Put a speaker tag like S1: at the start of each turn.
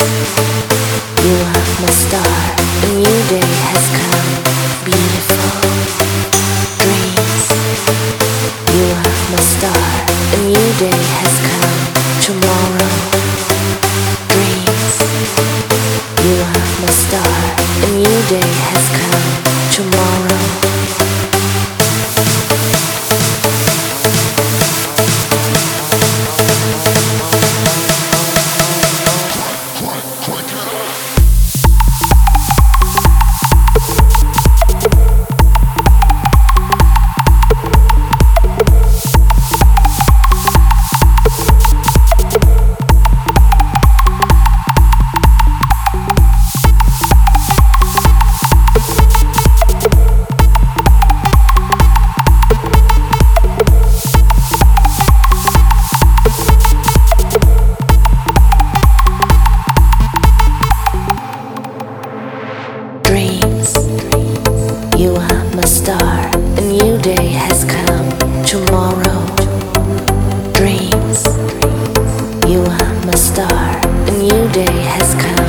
S1: You are my star, a new day has come. Beautiful dreams. You are my star, a new day has come. Tomorrow, dreams. You are my star, a new day has come. Tomorrow. Dreams, you are my star, a new day has come. Tomorrow, dreams, you are my star, a new day has come.